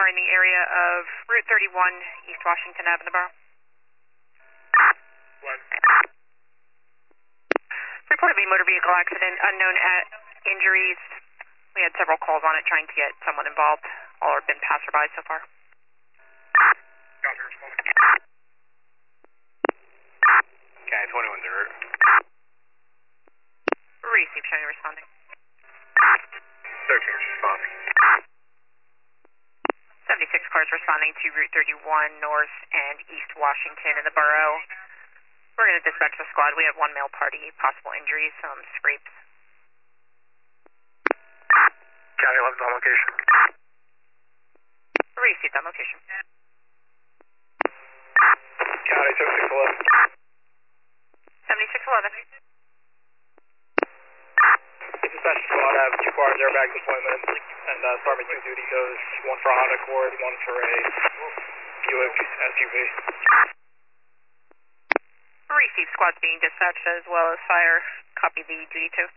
are in the area of Route 31, East Washington Ave in the borough. One. Report of a motor vehicle accident, unknown injuries. We had several calls on it trying to get someone involved. All have been passerby so far. Copy, responding. Okay, 21's en route. Receive, showing responding. 13's responding. 76 cars responding to Route 31 North and East Washington in the borough. We're going to dispatch the squad. We have one male party, possible injuries, some scrapes. County 11's on location. Receive that location. County 7611. 7611. Dispatch squad, I have 2 cars, airbag deployment, and Sergeant 2 duty goes, one for a Honda Accord, one for a Buick SUV. Receive, squads being dispatched as well as fire. Copy the duty 2.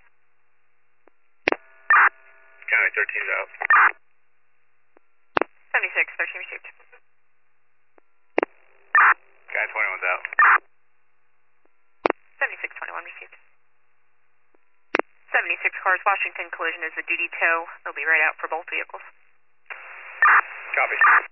County 13's out. 76, 13 received. County 21's out. 76, 21 received. 76 cars, Washington collision is the duty tow. They'll be right out for both vehicles. Copy.